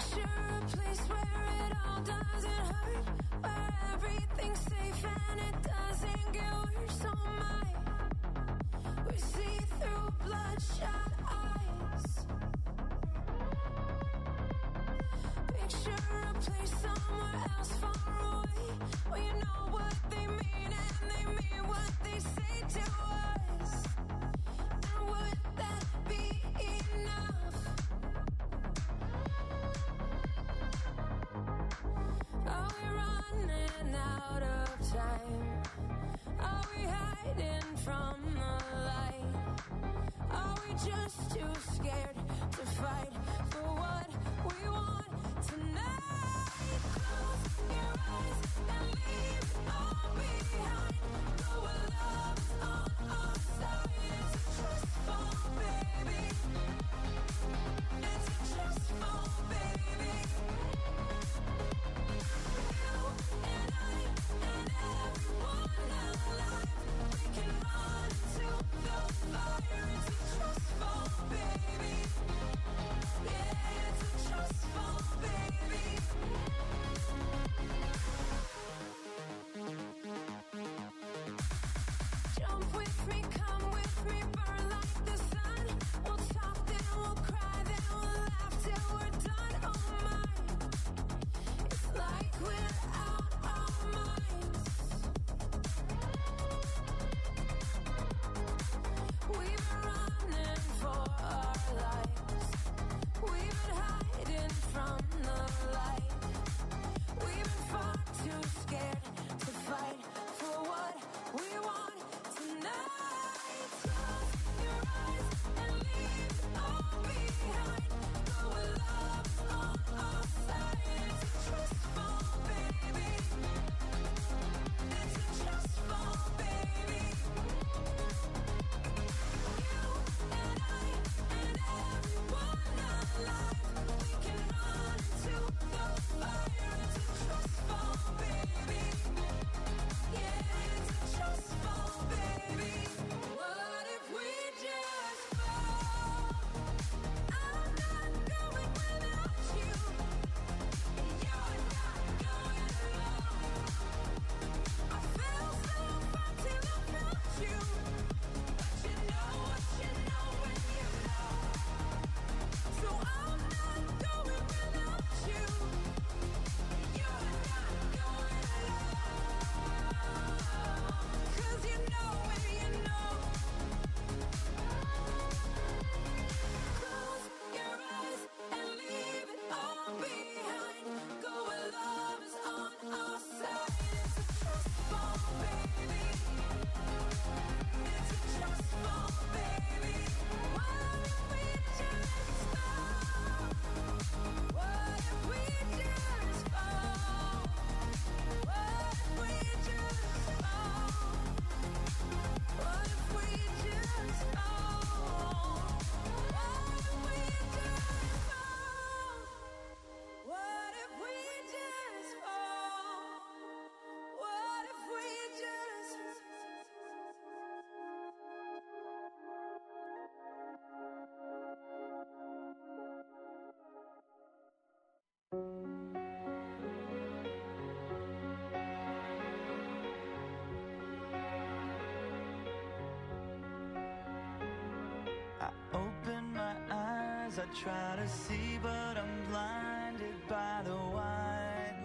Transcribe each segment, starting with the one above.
I try to see, but I'm blinded by the white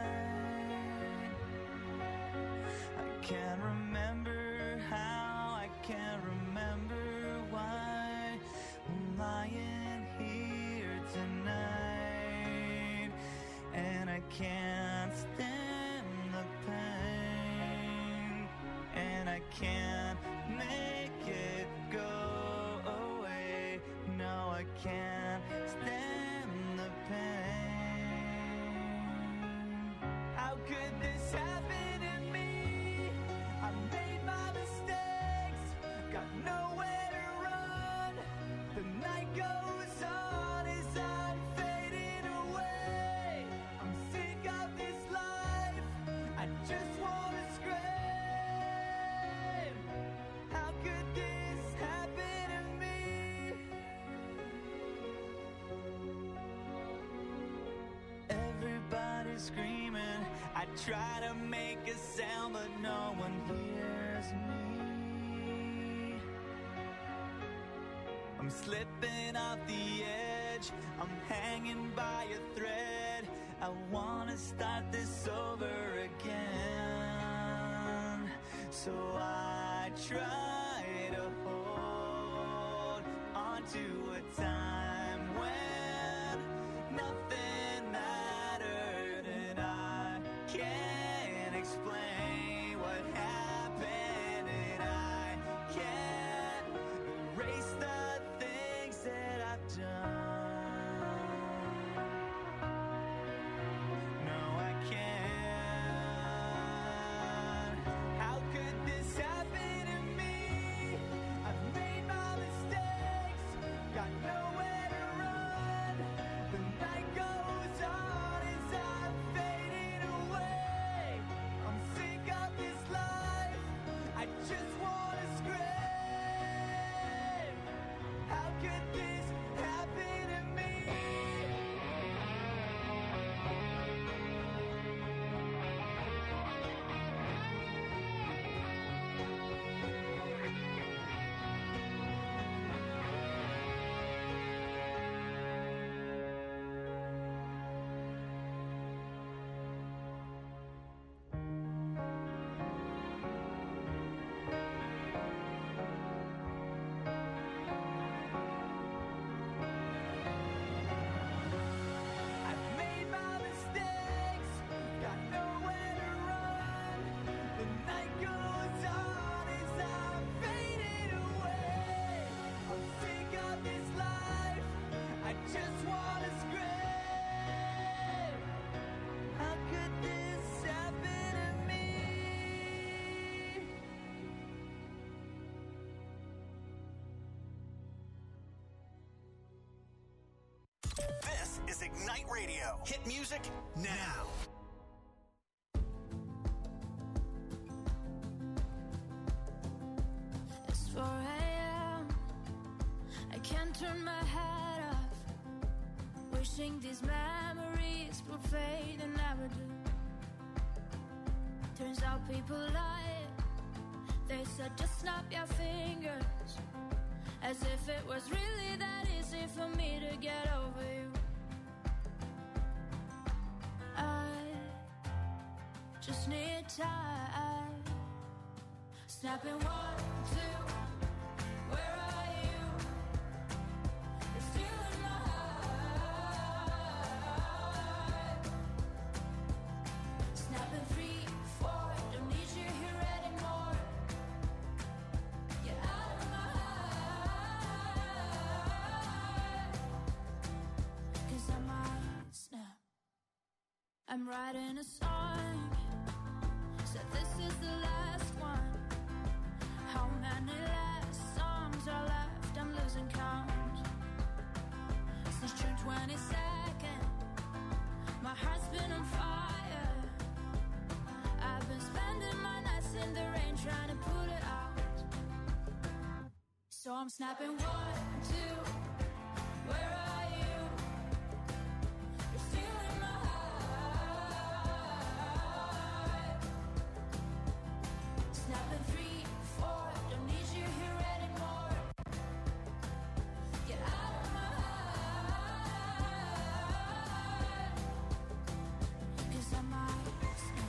line. I can't remember how, I can't remember why I'm lying here tonight, and I can't stand the pain, and I can't make it go away. No, I can't stand the pain. How could this happen to me? I made my mistakes, got nowhere to run. The night goes on as I'm fading away. I'm sick of this life, I just wanna scream. try to make a sound, but no one hears me. I'm slipping off the edge, I'm hanging by a thread. I wanna start this over again. So I try to hold on to a time when nothing mattered, and I can't explain what happened, and I can't erase the things that I've done. No, I can't. How could this happen to me? I've made my mistakes, got nowhere to run. The night goes on as I'm fading away. I'm sick of this life, I just wanna scream. How could this happen to me? I've made my mistakes, got nowhere to run. The night goes on as I'm fading away. I'm sick of this life, I just wanna scream. How could this happen to me? This is Ignite Radio. Hit music now. It's 4 a.m. I can't turn my head off. Wishing these memories would fade and never do. Turns out people lie. They said just snap your fingers, as if it was really that easy for me to get over you. I just need time. Snapping 1, 2. Where are you? You're still in my heart. Snapping 3, 4. Don't need you here anymore. Get out of my heart. 'Cause I might snap. I'm writing a song. Said this is the last one. How many last songs are left? I'm losing count. Since June 22nd, my heart's been on fire. I've been spending my nights in the rain trying to put it out. So I'm snapping 1, 2. Where are you? You're still in my heart. Snapping 3, 4. Don't need you here anymore. Get out of my heart. 'Cause I might snap.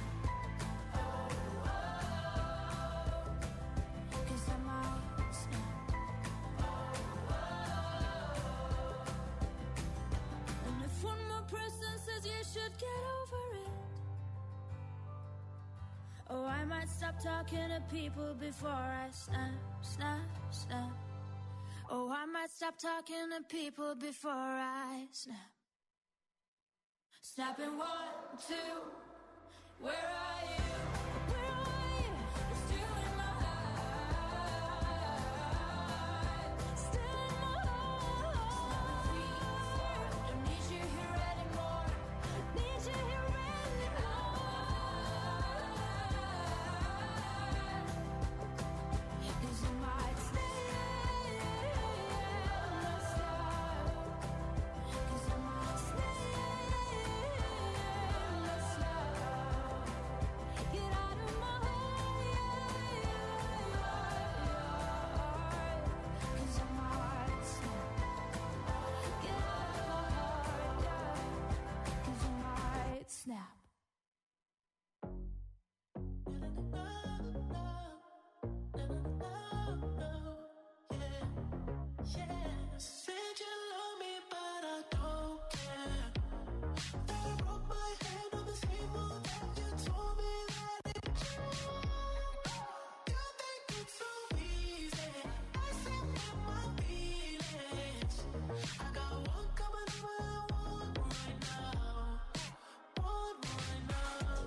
'Cause I might snap. And if one more person says you should get over it, oh, I might stop talking to people before I snap, snap, snap. Oh, I might stop talking to people before I snap. Snapping 1, 2. Where are you? Where are you? You're still in my heart. Still in my heart. Snapping 3, 4. Don't need you here anymore. Need you here anymore. 'Cause I might stay. Cause I might stay. snap. Said you love me, but I don't care. That I broke my hand on the table that you told me that it's true. You think it's so easy. I said that my feelings. I got one coming over, one right now. One right now.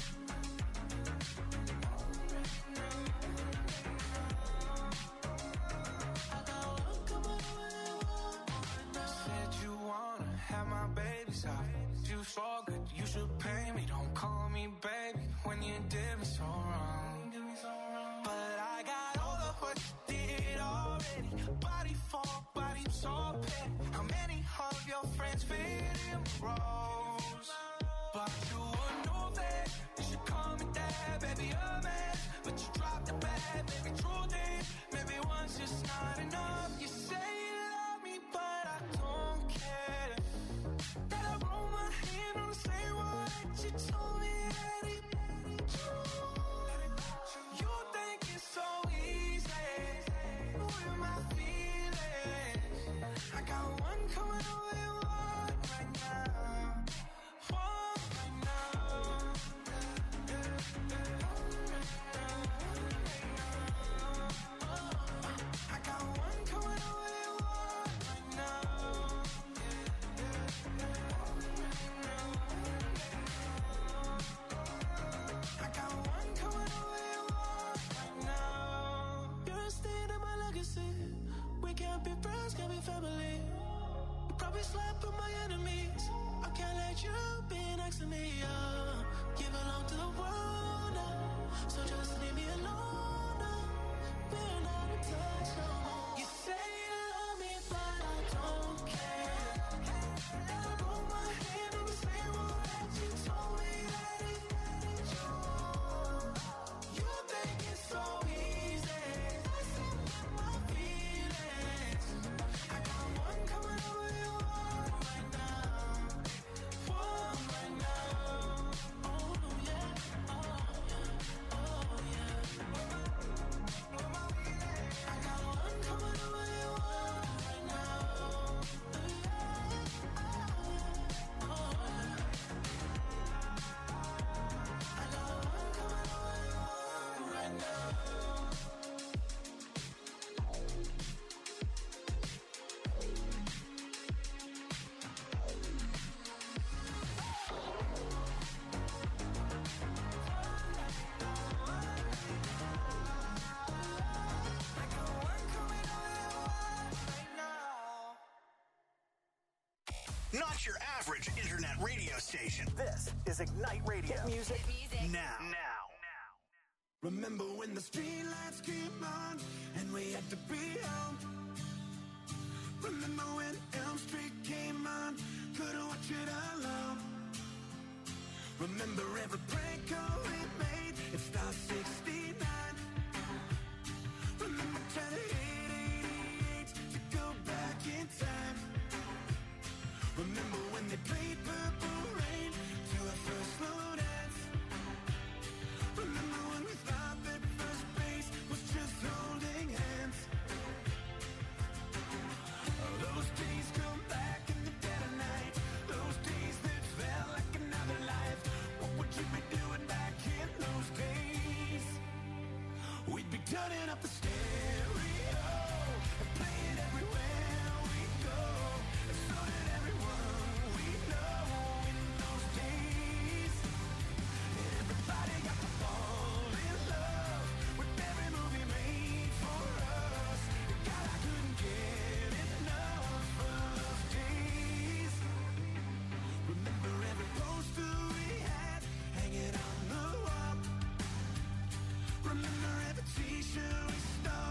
I got one coming over, one right now. Said you wanna have my baby's out. You so good, you should pay me. Don't call me baby when you did me so wrong. But I got all of what you did already. Body for body, so petty. How many of your friends fit in roles? But you would know that you should call me dad, baby, a man. But you dropped the bag, baby, truth is, maybe one's just not enough. You say you love me, but I don't care. That I roll my hand on the same wall that you told me that it true. You think it's so easy with my feelings. I got one coming away, one right now. One right now. I got one coming away, one right now. I got one coming away, one right now. You're a stain in my legacy. We can't be friends, can't be family. You probably slept with my enemies. I can't let you be next to me. You belong to the world now, so just leave me alone now. We're not in touch no more. You say you love me, but I don't care. I broke my hand on the same wall that you told me that it's true. You think it's so easy. I said that my feelings. I got one coming away, one right now. One right now. Oh yeah, oh yeah, oh yeah. I got one coming away, one right now. Oh yeah. I got one coming away, one right now. I got one coming away, one right now. Not your average internet radio station. This is Ignite Radio. Hit music, now. Remember when the streetlights came on and we had to be home? Remember when Elm Street came on, couldn't watch it alone? Remember every prank call we made, it Star 69. Remember trying to hit 88 to go back in time. Remember when they played Purple Rain to our first slow dance? Remember when we thought that first base was just holding hands? Those days come back in the dead of night. Those days that felt like another life. What would you be doing back in those days? We'd be turning up the stereo and playing everywhere we go. And so did everyone we know in those days. And everybody got to fall in love with every movie made for us. God, I couldn't get enough of those days. Remember every poster we had hanging on the wall. Remember every t-shirt we stole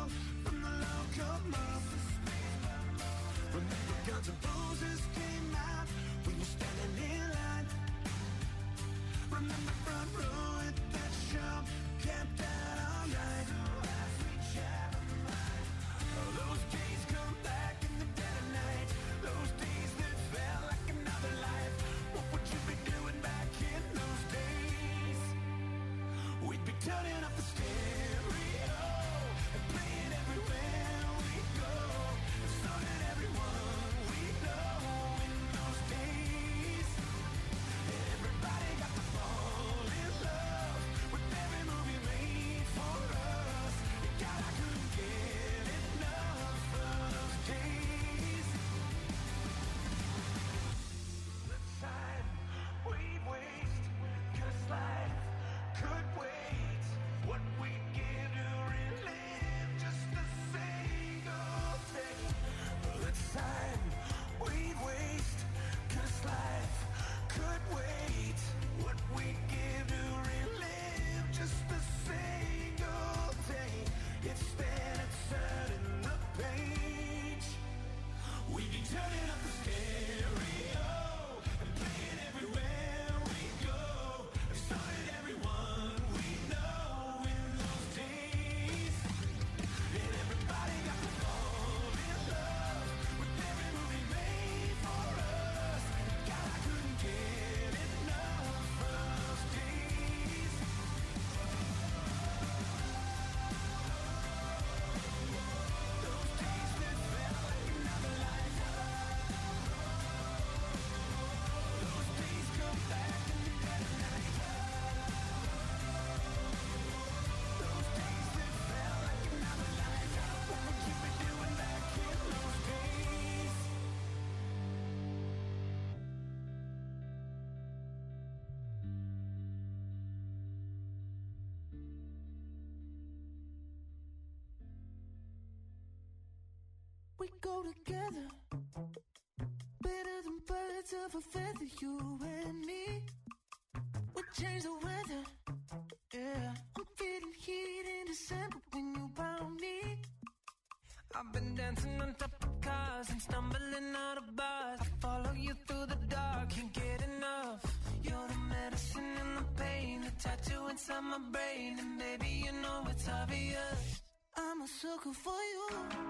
together. Better than birds of a feather, you and me. We change the weather. Yeah, I'm feeling heat in December when you found me. I've been dancing on top of cars and stumbling out of bars. I follow you through the dark, can't get enough. You're the medicine and the pain, the tattoo inside my brain. And baby, you know it's obvious, I'm a sucker for you.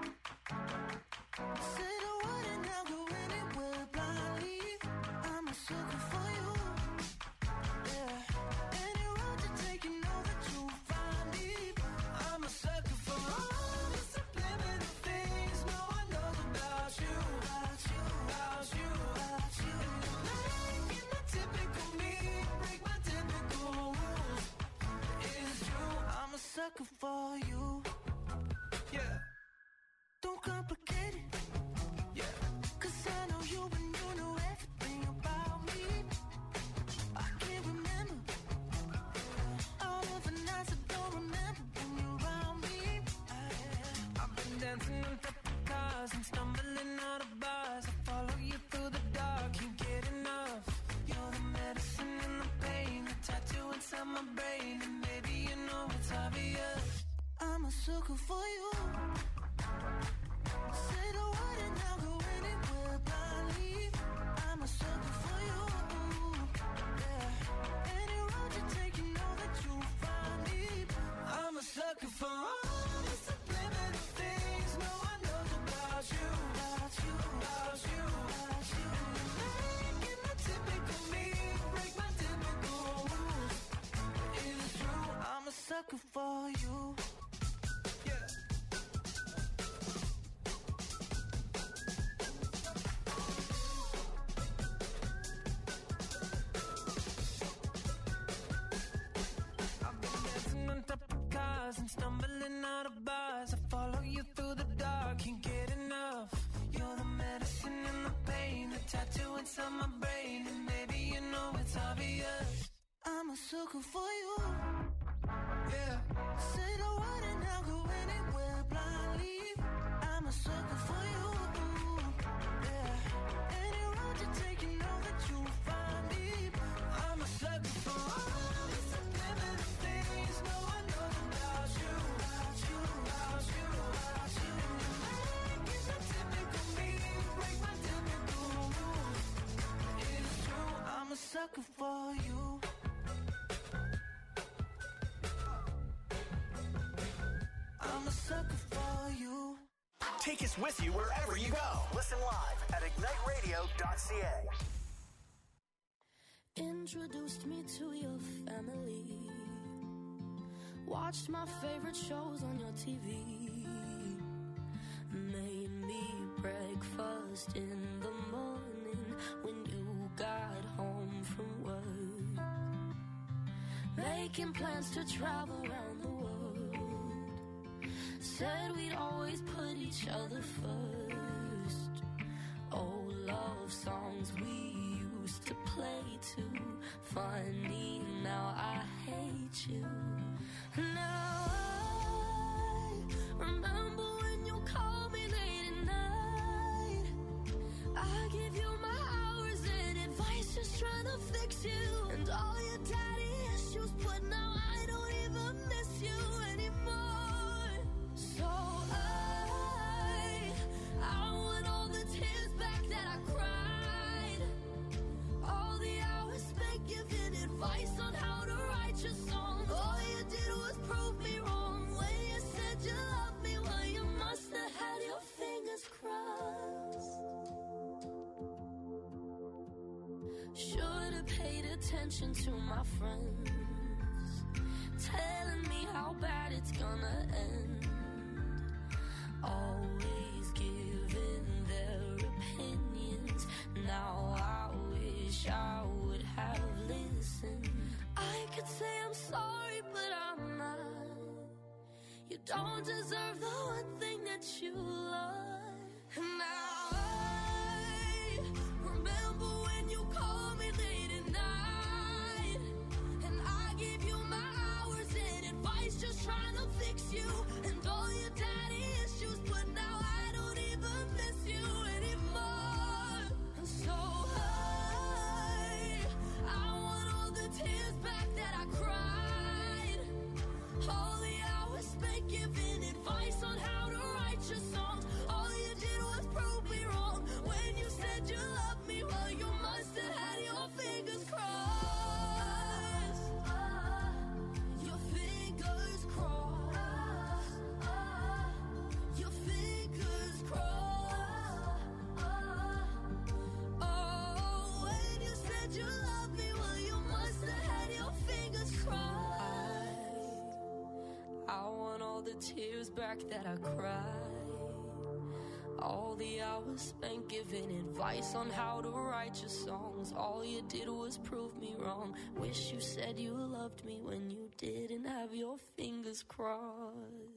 Say the word and I'll go anywhere blindly. I'm a sucker for you. Yeah, any road you take, you know that you'll find me. I'm a sucker for all the subliminal things no one knows about you, about you, about you, about you. Making the typical me, break my typical rules. It's true, I'm a sucker for you. yeah, Don't complicate it, yeah. 'cause I know you and you know everything about me. I can't remember all of the nights I don't remember when you're around me. I've been dancing on top of cars and stumbling out of bars. I follow you through the dark, can't get enough. You're the medicine and the pain, the tattoo inside my brain. And baby, you know it's obvious, I'm a sucker for you. Say the word and I'll go anywhere blindly. I'm a sucker for you. Yeah, any road you take, you know that you'll find me. I'm a sucker for all the subliminal things no one knows about you, About you, about you, about you. making the typical me, break my typical rules. It's true, I'm a sucker for you. yeah. I've been dancing on top of cars and stumbling out of bars. I follow you through the dark, can't get enough. You're the medicine and the pain, the tattoo inside my brain. And baby, you know it's obvious, I'm a sucker for you. yeah. Say the word and I'll go anywhere blindly. I'm a sucker for you. Yeah, any road you take, you know that you'll find me. I'm a sucker for all the subliminal things no one knows about you, About you, about you, about you. making the typical me, break my typical rules. It's true, I'm a sucker for you. I'm a sucker for you. Take us with you wherever you go. Listen live at igniteradio.ca. Introduced me to your family. Watched my favorite shows on your TV. Made me breakfast in the morning when you got home from work. Making plans to travel around the world. Said we'd always put each other first. Old love songs we used to play too. Funny, now I hate you. Now I remember when you called me late at night. I give you my hours and advice, just trying to fix you. And all your daddy issues, but now I don't even miss you anymore. So I want all the tears back that I cried. All the hours spent giving advice on how to write your songs. All you did was prove me wrong when you said you loved me. Well, you must have had your fingers crossed. Should have paid attention to my friends, telling me how bad it's gonna end. Always giving their opinions. Now I wish I would have listened. I could say I'm sorry, but I'm not. You don't deserve the one thing that you love. And now I remember when you called me late at night. And I gave you my hours and advice, just trying to fix you. And all your daddy issues, but now I don't even miss you tears back that I cried. All the hours spent giving advice on how to write your songs. All you did was prove me wrong. Wish you said you loved me when you didn't have your fingers crossed.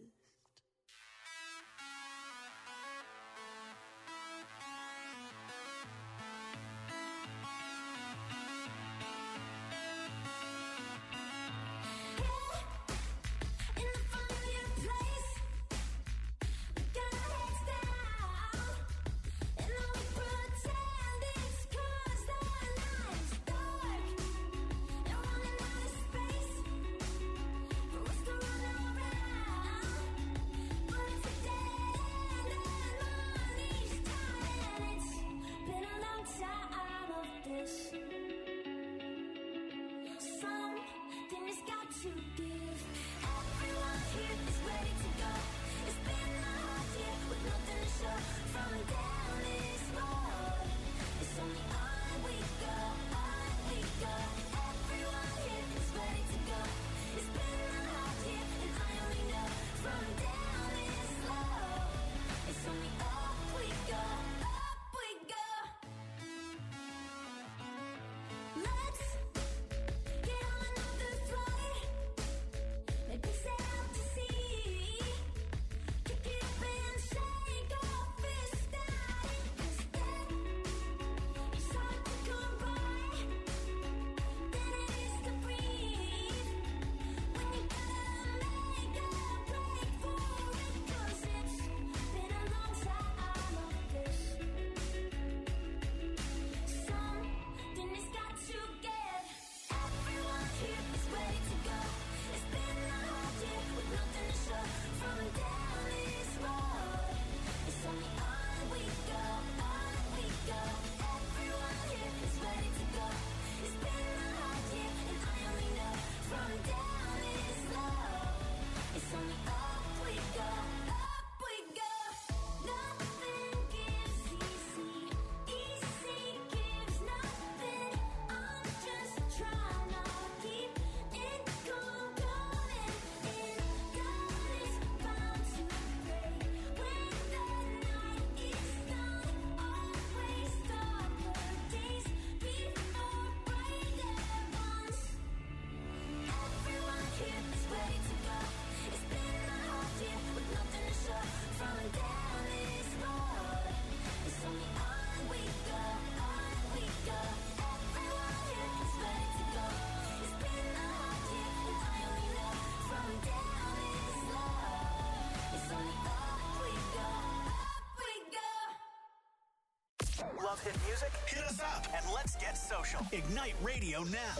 Love hit music? Hit us up and let's get social. Ignite Radio now.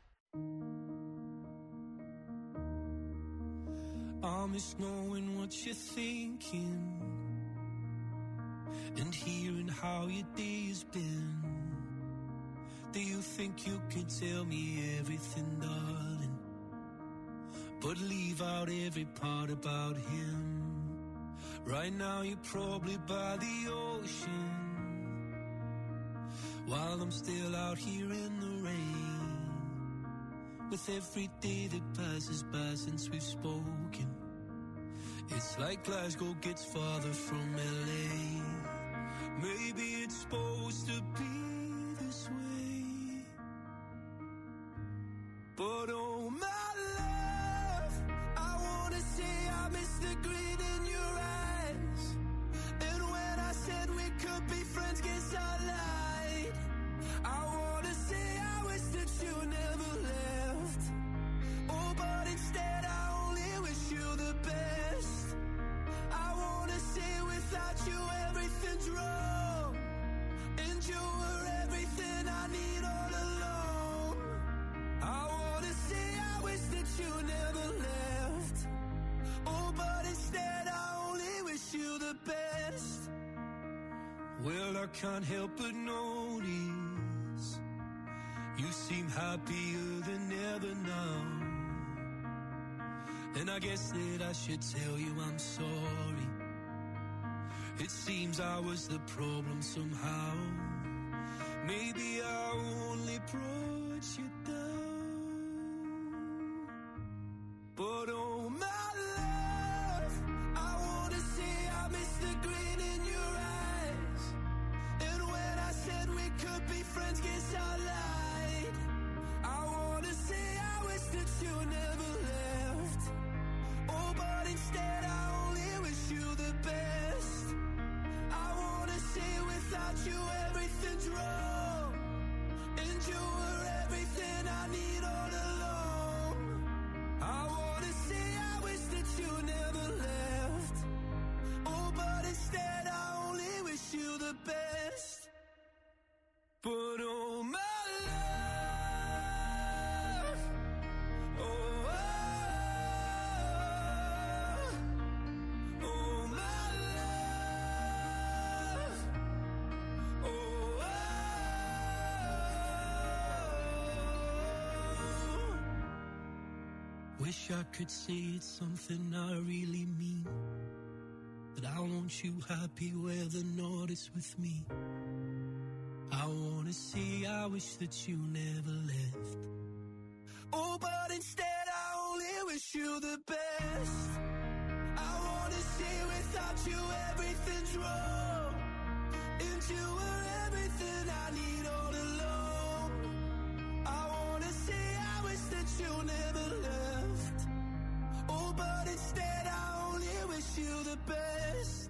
I miss knowing what you're thinking and hearing how your day's been. Do you think you can tell me everything, darling, but leave out every part about him? Right now you're probably by the ocean, while I'm still out here in the rain. With every day that passes by since we've spoken, it's like Glasgow gets farther from LA. Maybe it's supposed to be this way, but oh my love, I wanna say I miss the grin in your eyes. And when I said we could be friends, guess I lied. I wanna say I wish that you never left. Oh, but instead I only wish you the best. I wanna say without you everything's wrong, and you were everything I need all along. I wanna say I wish that you never left. Oh, but instead I only wish you the best. Well, I can't help but notice you seem happier than ever now. And I guess that I should tell you I'm sorry. It seems I was the problem somehow. Maybe I only brought you down. But oh my love, you everything's wrong, and you were everything I need all along. I wanna say I wish that you never left. Oh, but instead I only wish you the best. But oh my love, oh, oh my love, oh, wish I could say it's something I really mean, that I want you happy where the north is with me. I wanna say I wish that you never left. Oh, but instead I only wish you the best. I wanna say without you everything's wrong, and you were everything I need all along. I wanna say I wish that you never left. Oh, but instead I only wish you the best.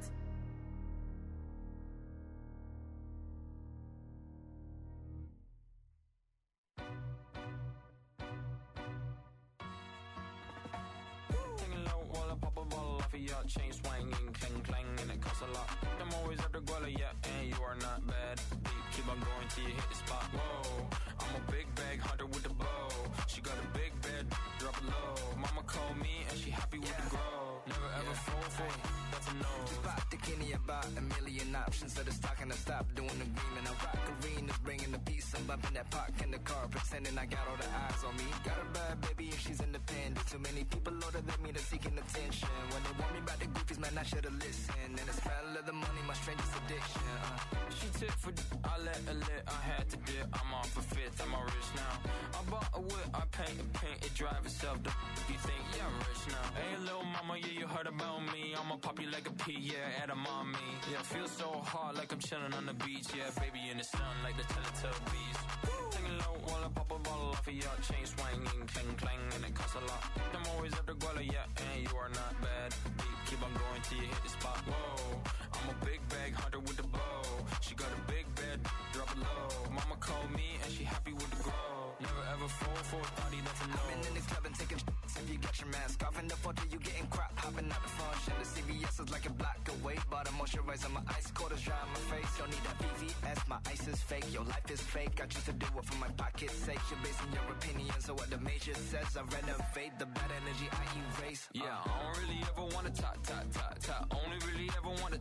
Your chain swinging, clang clang, and it costs a lot. I'm always after Guala, yeah, and you are not bad. Keep on going till you hit the spot. Whoa, I'm a big bag hunter with the bow. She got a big bed, drop it low. Mama called me and she happy with the grow. Never ever fall for it, that's a no. Just bought the Kenny about a million options, so the stock and I stop doing the agreement. I rock arenas, bringing the peace. I'm bumping that park in the car, pretending I got all the eyes on me. Got a bad baby and she's independent. Too many people older than me that's seeking attention. When they want me about the goofies, man, I should've listened. And the smell of the money, my strangest addiction. She tip for I let her lit, I had to dip. I'm off for fifth, I'm all rich now. I bought a whip, I paint it drive itself. You think, yeah, I'm rich now. Hey, little mama, yeah, you heard about me. I'ma pop you like a pea, yeah, at a mommy. Yeah, feel so hard like I'm chilling on the beach. Yeah, baby in the sun like the Teletubbies. Singing low while I pop a bottle off of your chain swinging, clang clang, and it costs a lot. I'm always after Guala, yeah, and you are not bad. Keep on going till you hit the spot. Whoa, I'm a big bag hunter with the bow. She got a big bed, drop it low. Mama called me and she happy with the grow. Never ever fall for a thotty, that's a no. I've been in the club and taking shots. If you got your mask off in the photo, you getting crap. Hopping out the function. The CVS is like a block away. Bought a moisturizer, my ice cold is dry on my face. Don't need that VVS, my ice is fake. Your life is fake. I choose to do it for my pocket's sake. You're basing your opinion, so what the major says, I renovate. The bad energy I erase. Yeah, I don't really ever wanna top. Only really ever wanna.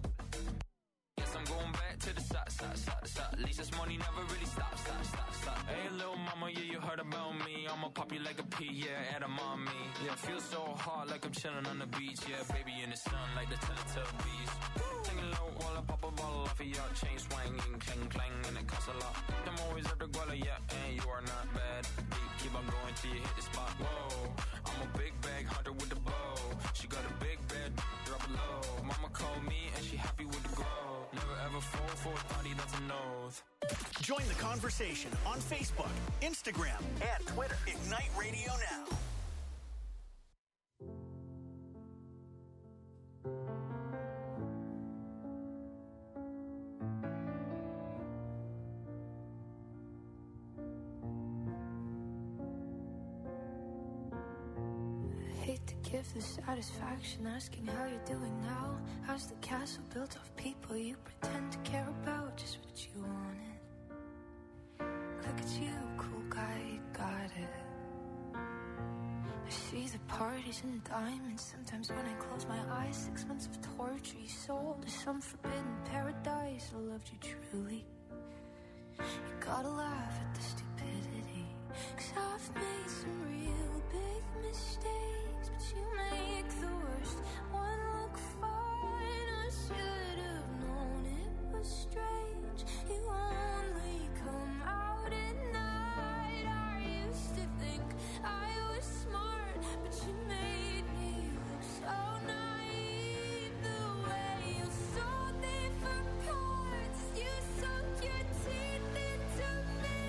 Yes, I'm going back to the side. At least this money never really stops. Hey, little mama, yeah, you heard about me. I'ma pop you like a pea, yeah, at a mommy. Yeah, feel so hard like I'm chilling on the beach. Yeah, baby in the sun like the Teletubbies. Singing low while I pop a bottle off of your chain swinging, clang clang, and it costs a lot. I'm always after Guala, yeah, and you are not bad. Keep on going till you hit the spot. Whoa, I'm a big bag hunter with the bow. She got a big bed, drop it low. Mama called me and she happy with the grow. Never ever fall for a thotty, that's a nose. Join the conversation on Facebook, Instagram, and Twitter. Ignite Radio Now. Give the satisfaction asking how you're doing now. How's the castle built of people you pretend to care about? Just what you wanted. Look at you, cool guy, you got it. I see the parties and diamonds. Sometimes when I close my eyes, 6 months of torture you sold to some forbidden paradise. I loved you truly. You gotta laugh at the stupidity, 'cause I've made some real big mistakes, but you make the worst one look fine. I should have known it was strange. You only come out at night. I used to think I was smart, but you made me look so naive. The way you sold me for parts, you sunk your teeth into me.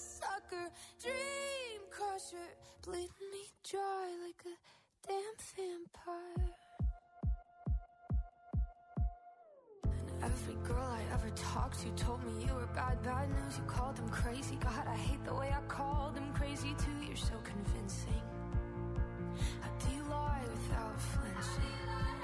Bloodsucker, dream crusher, bleeding me dry like a damn vampire. Every girl I ever talked to told me you were bad, bad news. You called them crazy. God, I hate the way I called them crazy too. You're so convincing. How do you lie without flinching?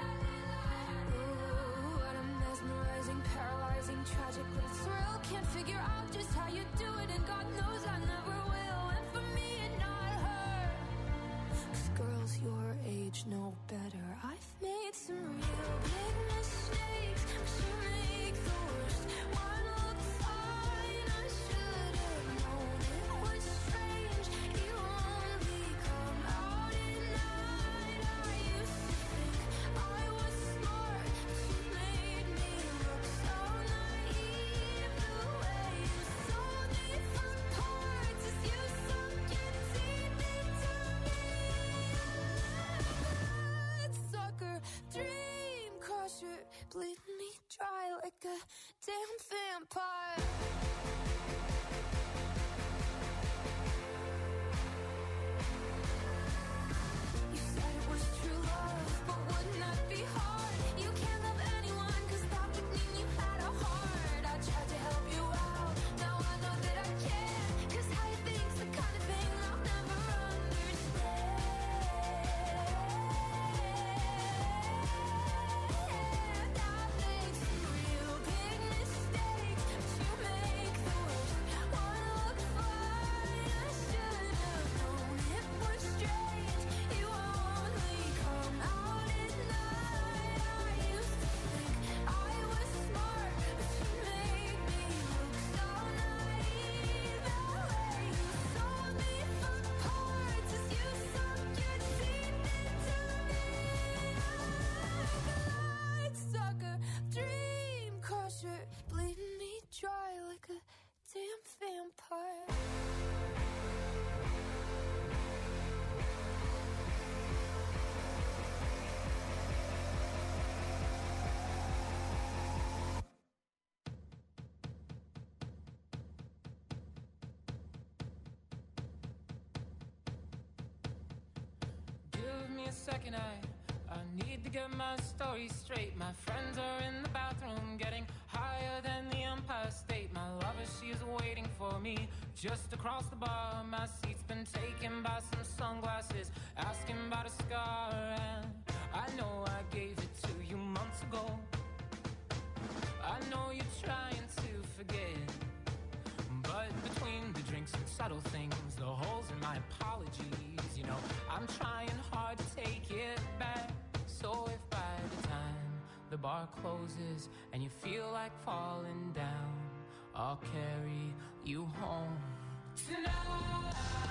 Ooh, what a mesmerizing, paralyzing, tragic little thrill. Can't figure out just how you do it, and God knows I never will. And for me and not her, 'cause girls your age know better. I've made some real big mistakes, but you make the worst one look fine. I should have known it was strange. You only come out at night. I used to think I was smart, but you made me look so naive. The way you sold me for parts as you sunk your teeth into me. Sucker, dream crusher, bleed me dry like a damn vampire. You said it was true love, but wouldn't that be hard? You can't love anyone, 'cause that would mean you had a heart. I tried to help you out, now I know that I can't, 'cause how you think's the kind of thing I'll never understand. I've made some real big mistakes, but you make the worst one look fine. I should have known it was strange. You only come out at night. I used to think I was smart, but you made me look so naive. The way you sold me for parts as you sunk your teeth into me. Light sucker, dream crusher, bleeding me dry like a damn vampire. Give me a second, I need to get my story straight. My friends are in the bathroom getting higher than the Empire State. My lover, she's waiting for me just across the bar. My seat's been taken by some sunglasses, asking about a scar. And I know I gave it to you months ago. I know you're trying to forget, but between the drinks and subtle things, the holes in my apologies, you know, I'm trying hard to take it back. So if by the time the bar closes and you feel like falling down, I'll carry you home tonight.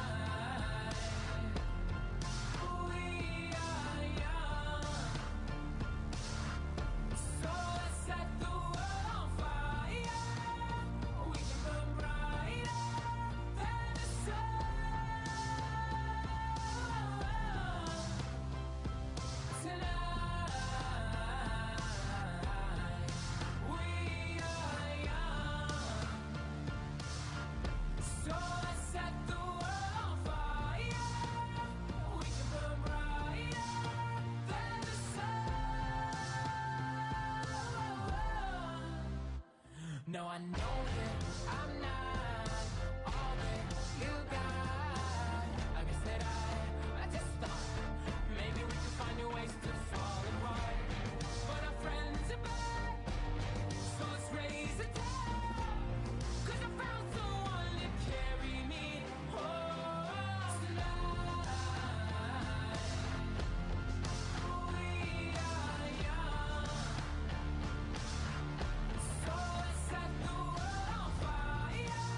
We are young, so let's set the world on fire. We can burn brighter than the sun tonight. We are young, so let's set the world on fire. We can burn brighter than the sun. No, I know that I'm not all that you got. I guess that I just thought maybe we could find new ways to fall apart. But our friends are back, so let's raise a toast. 'Cause I found someone to carry me home tonight. We are young, so let's set the world on fire.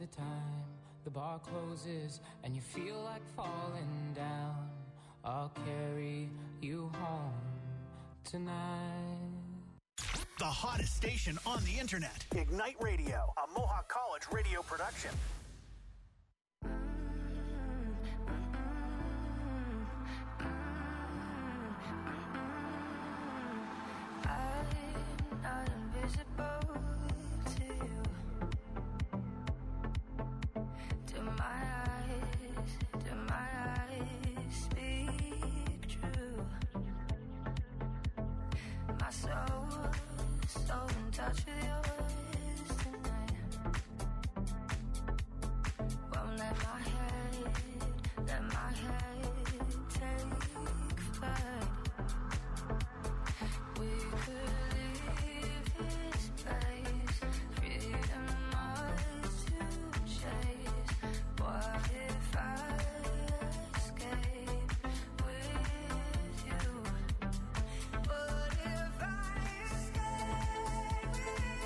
the time the bar closes and you feel like falling down, I'll carry you home tonight. The hottest station on the internet. Ignite Radio, a Mohawk College radio production. I'm not invisible to you. Do my eyes speak true? My soul so in touch with yours tonight. Won't let my head take flight. We could leave this place, freedom ours to chase. What if I escape with you? What if I escape with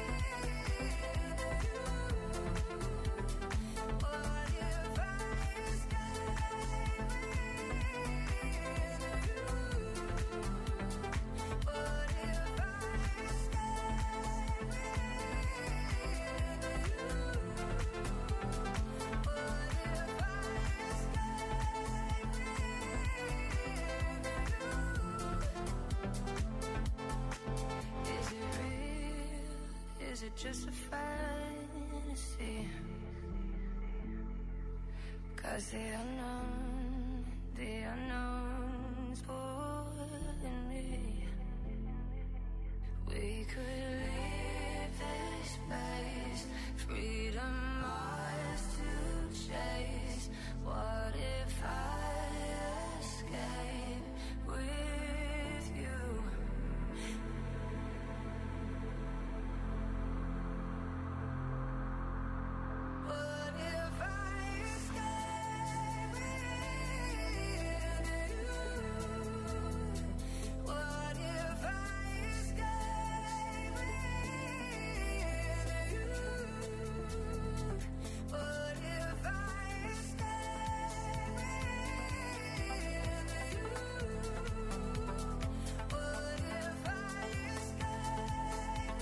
you? What if I escape with you? What if I escape with Is it real? Is it just a fantasy? 'Cause the unknown's pulling me. We could leave this place, freedom ours to chase. What if I escape with you? What if I escape with you? What if I escape with you? What if I escape with you? What if I escape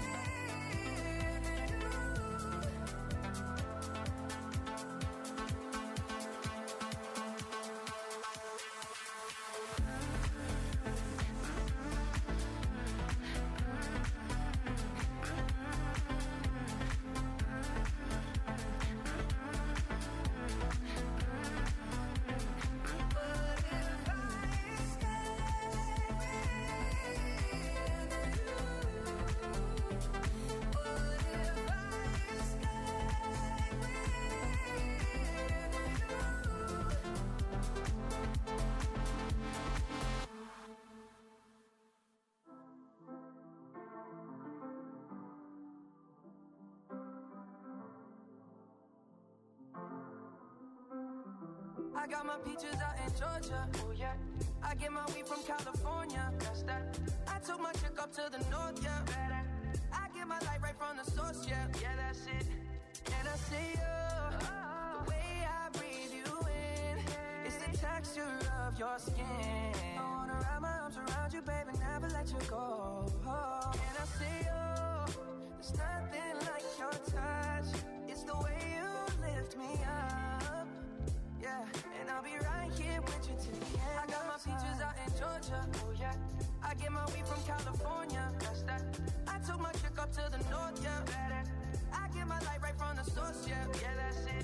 I got my peaches out in Georgia. Oh yeah. I get my weed from California. That's that. I took my chick up to the north, yeah. Better. I get my light right from the source, yeah. Yeah, that's it. And I see you. The way I breathe you in. It's the texture of your skin. I wanna wrap my arms around you, baby, never let you go. And I see you. There's nothing like your touch. It's the way you lift me up. Yeah, and I'll be right here with you till the end. I got my peaches out in Georgia. Oh yeah. I get my weed from California. That's that. I took my chick up to the north, yeah. Better. I get my light right from the source, yeah. Yeah, that's it.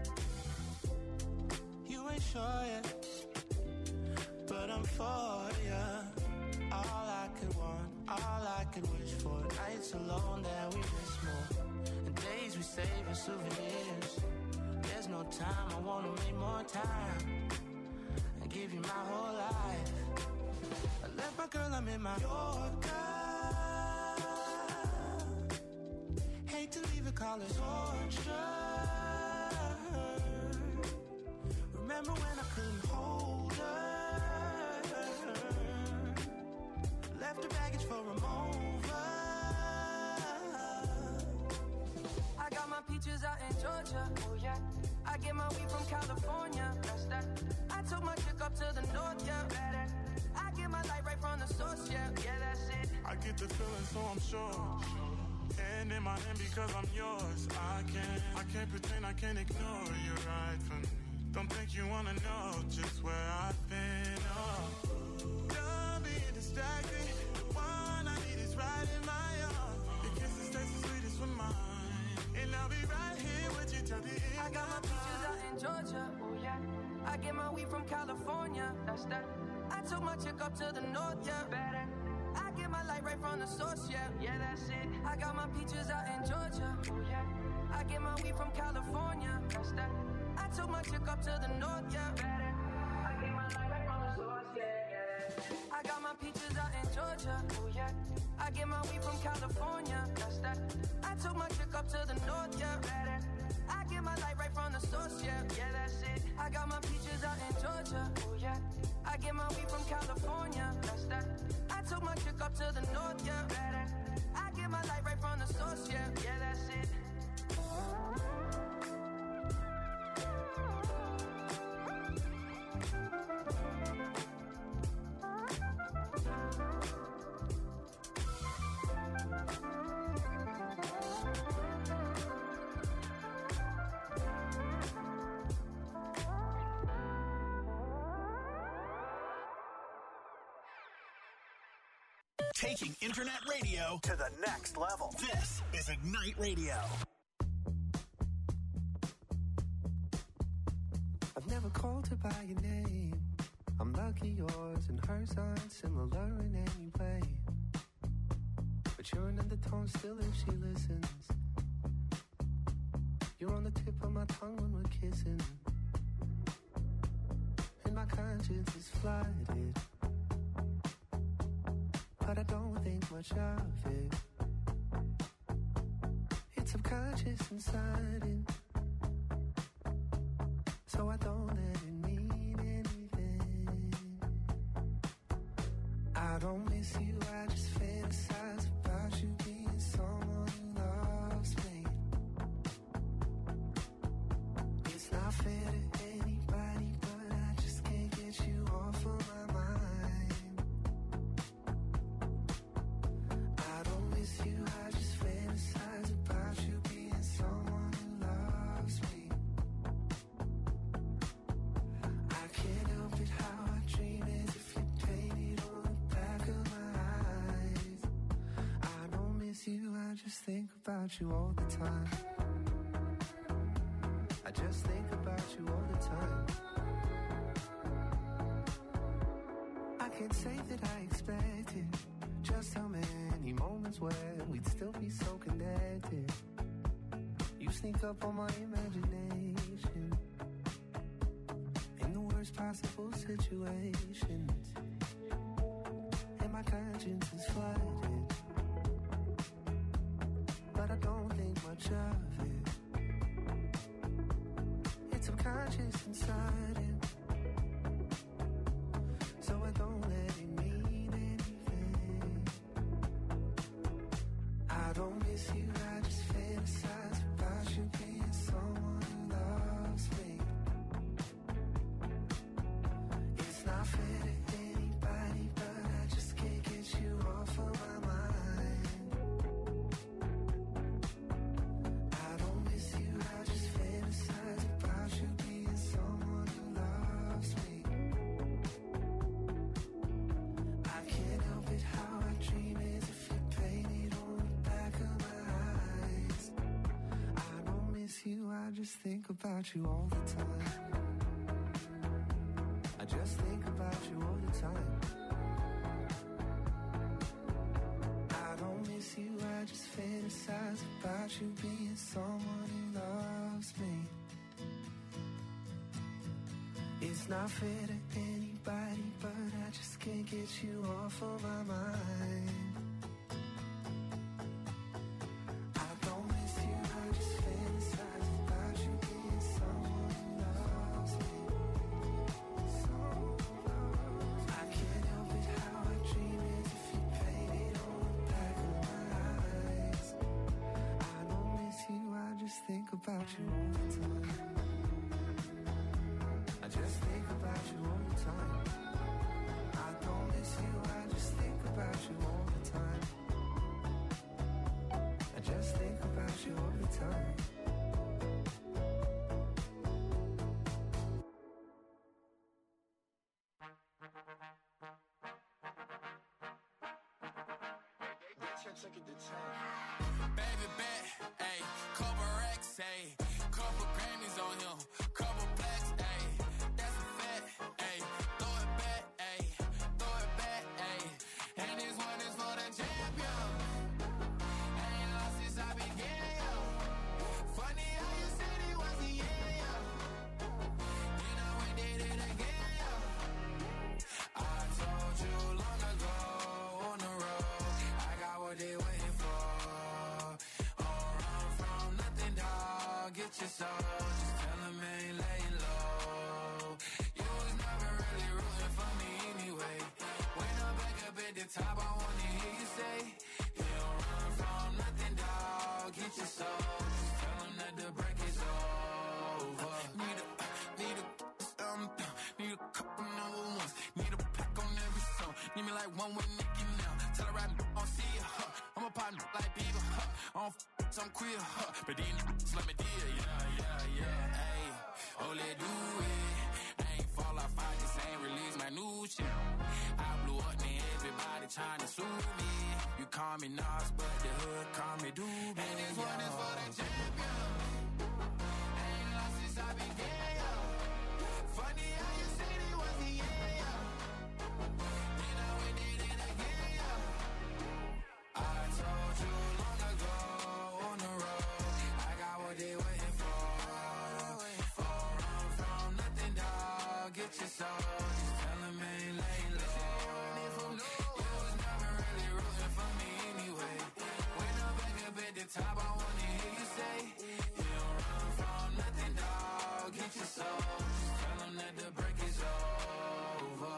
You ain't sure yet, but I'm for ya. All I could want, all I could wish for. Nights alone that we miss more, and days we save as souvenirs. There's no time, I wanna make more time and give you my whole life. I left my girl, I'm in my Yorker. Hate to leave it, call it torture. Remember when I couldn't hold her? Left her baggage for a mover. I got my peaches out in Georgia. get my weed from California. That's that. I took my chick up to the north, yeah. I get my light right from the source, yeah. Yeah, that's it. I get the feeling, so I'm sure. And in my hand because I'm yours. I can't pretend, I can't ignore you right from me. Don't think you wanna know just where I've been. Oh, don't be distracted. The one I need is right in my arms. Your kisses taste the sweetest with mine. And I'll be right here with you till the end. I got my peaches out in Georgia. Oh yeah. I get my weed from California. That's that. I took my chick up to the north, yeah. I get my light right from the source, yeah. Yeah, that's it. I got my peaches out in Georgia. Oh yeah. I get my weed from California. That's that. I took my chick up to the north, yeah. I get my light right from the source, yeah. I got my peaches out in Georgia. Oh yeah. I get my weed from California. That's that. I took my chick up to the north, yeah. I get my light right from the source, yeah. Yeah, that's it. I got my peaches out in Georgia. Oh yeah. I get my weed from California. That's that. I took my chick up to the north, yeah. I get my light right from the source, yeah. Yeah, that's it. Taking internet radio to the next level. This is Ignite Radio. I've never called her by your name. I'm lucky yours and hers aren't similar in any way. But you're an undertone still if she listens. You're on the tip of my tongue when we're kissing. And my conscience is flooded. But I don't think much of it. It's subconscious and sudden. So I don't let it mean anything. I don't miss you, I just fantasize about you being someone who loves me. It's not fair to anybody, but I just can't get you off of my mind. I don't miss you, I just fantasize about you being someone who loves me. I can't help it how I dream as if you painted on the back of my eyes. I don't miss you, I just think about you all the time. I just think about you all the time. I can't say that I expected just how many moments where we'd still be so connected. You sneak up on my imagination in the worst possible situations. And my conscience is flooded. But I don't think much of it. It's subconscious and sudden. So I don't let it mean anything. I don't miss you, I just fantasize about you being someone who loves me. It's not fair to anybody, but I just can't get you off of my mind. I don't miss you, I just fantasize about you being someone who loves me. I can't help it how I dream as if you painted on the back of my eyes. I don't miss you, I just think about you all the time. I just think about you all the time. I don't miss you, I just fantasize about you being someone who loves me. It's not fair to anybody, but I just can't get you off of my mind. I don't miss you, I just fantasize about you being someone who loves me. I can't help it how I dream as if you painted on the back of my eyes. I don't miss you, I just think about you all the time. just think about you all the time. I don't miss you, I just think about you all the time. I just think about you all the time. Baby bet, ayy, couple racks, ayy, couple Grammys on him, couple blacks, ayy, that's a fact, ayy, throw it back, ayy, and this one is for the champion. Ain't lost since I began, yo. Funny how you said he was the end, yo. You know we did it again, yo. I told you long ago on the road, I got what they waiting for. Get your soul, just tell them I ain't laying low. You was never really rooting for me anyway. When I'm back up at the top, I wanna hear you say, you don't run from nothing, dog. Get your soul, just tell them that the break is over. Need a couple number ones. Need a pack on every song. Need me like one with Nicki now. Tell her I don't see her. I'm a partner like Bieber, I don't I'm queer, but these niggas let me deal, yeah, ayy. Oh, let's do it. I ain't fall off, I just ain't release my new shit. I blew up, and everybody trying to sue me. You call me Nas, but the hood call me Doobie. And this one is for the champion. Ain't lost since I began, yo. Funny how you said he was the end, yo. You know we did it again, yo. I told you long ago. They waiting for. Run from nothing, dog. Get your soul. Just tell them I ain't laying low. You was never really rooting for me anyway. When I'm back up at the top, I wanna hear you say, you don't run from nothing, dog. Get your soul. Just tell them that the break is over.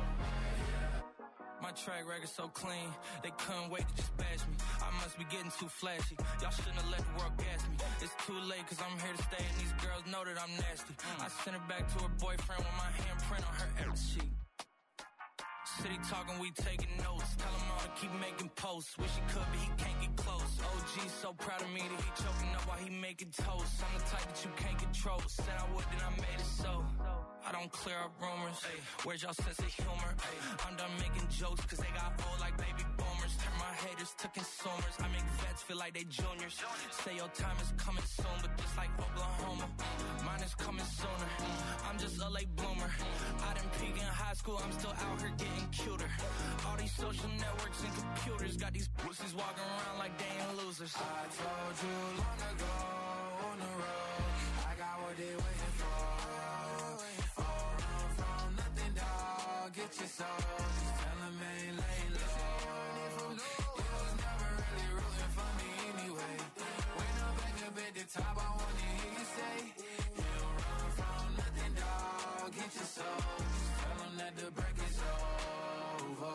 My track record so clean, they couldn't wait to just bash me. I must be getting too flashy. Y'all shouldn't have let the world gas me. It's too late cause I'm here to stay and these girls know that I'm nasty. I sent her back to her boyfriend with my handprint on her every sheet. City talking, we taking notes. Tell him all to keep making posts. Wish he could, but he can't get close. OG so proud of me that he choking up while he making toast. I'm the type that you can't control. Said I would, then I made it so. I don't clear up rumors. Ay, where's y'all sense of humor? Ay, I'm done making jokes cause they got old like baby boomers. Turn my haters to consumers. I make vets feel like they juniors. Say your time is coming soon, but just like Oklahoma, mine is coming sooner. I'm just a late bloomer. I didn't peak in high school, I'm still out here getting cuter. All these social networks and computers got these pussies walking around like they ain't losers. I told you long ago on the road, I got what they waiting for. Run from nothing, dog. Get your soul. Just tell them I ain't laying low. You was never really rooting for me anyway. When I'm back up at the top, I wanna hear you say, you don't run from nothing, dog. Get your soul. Just tell them that the break is over.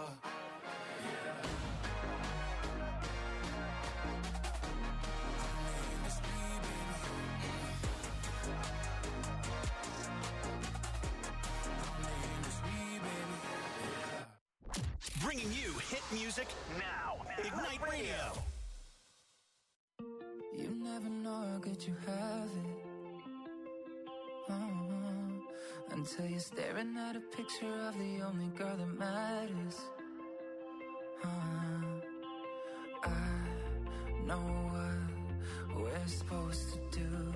Bringing you hit music now. Ignite Radio. You never know how good you have it. Until you're staring at a picture of the only girl that matters. I know what we're supposed to do.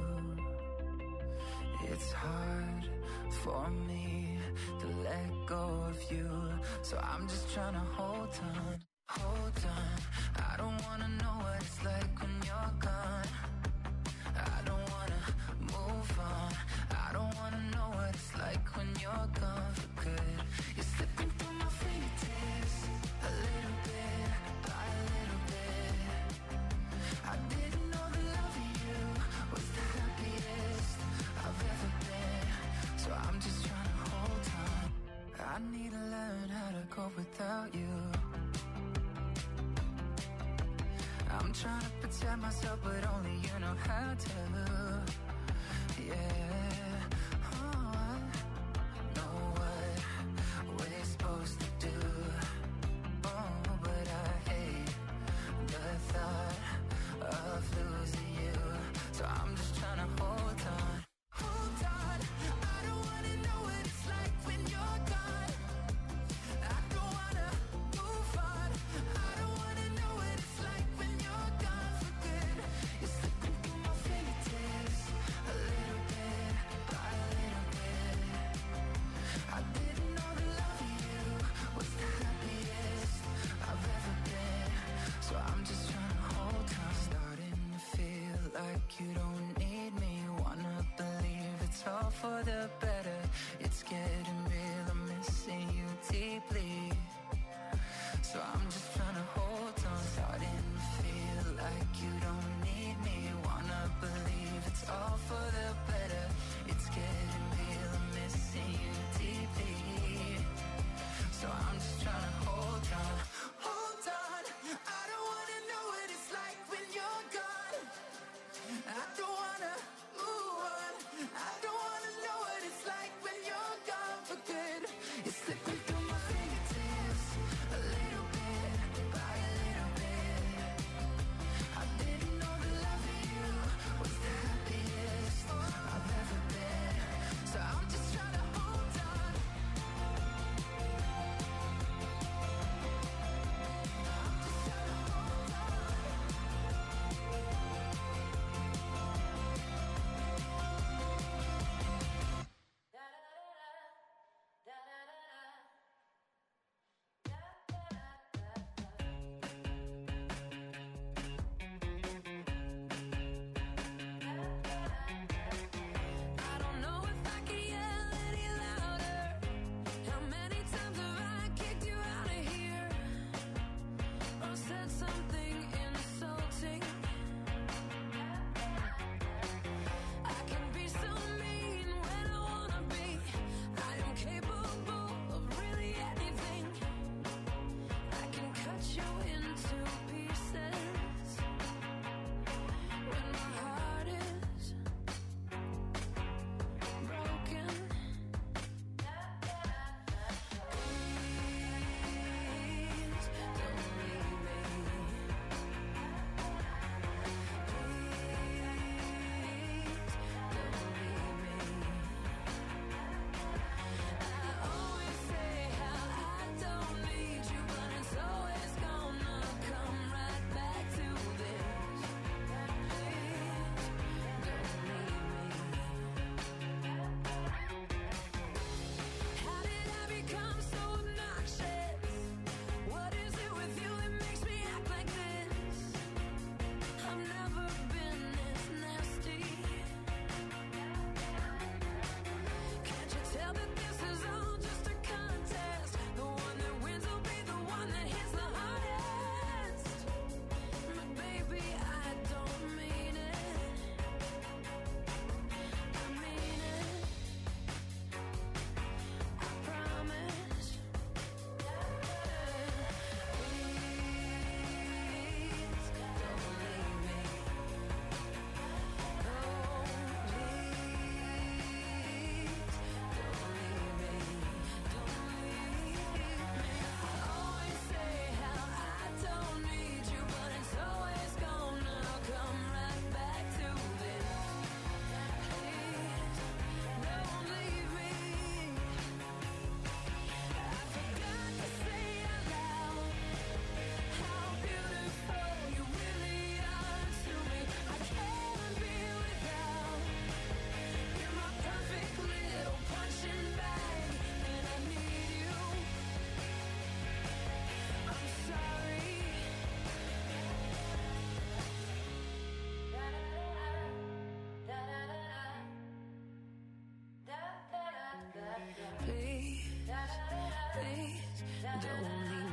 It's hard for me to let go of you, so I'm just trying to hold on. I don't wanna know what it's like when you're gone. I don't wanna move on. I don't wanna know what it's like when you're gone for good. You're slipping through my fingertips, a little bit by a little bit. I didn't know the love of you was the happiest I've ever been, so I'm just trying to hold on. I need to learn how to go without you. I'm trying to protect myself, but only you know how to. Yeah. for the better. It's getting real, I'm missing you deeply. So I'm just trying to hold on, starting to feel like you don't need me. Wanna believe it's all for the better. It's getting real, I'm missing you deeply. So I'm just trying to hold on. Hold on, I don't wanna know what it's like when you're gone. I don't wanna move on. I don't wanna know what it's like when you're gone for good. It's slipping through my fingertips, a little bit, by a little bit. I didn't know the love of you was the happiest I've ever been. So I'm just trying to hold on. I don't know if I can yell any louder. How many times have I kicked you out of here? Or said something insulting? I can be so mean when I wanna be. I am capable of really anything. I can cut you into pieces when my heart is broken. Please don't leave me. I always say how I don't need you, but it's always gonna come right back to this. Please don't leave me. How did I become so obnoxious? What is it with you that makes me act like this? I've never been this nasty. Can't you tell that this is all just a contest? The one that wins will be the one that hits the hardest. But baby, I don't mean it. I mean it. I promise. Please don't leave me. No, I always say how I don't need you, but it's always gonna come right back to this. Please don't leave me. I forgot to say out loud how beautiful you really are to me. I can't be without. You're my perfect little punching bag, and I need you. I'm sorry. Please, please don't leave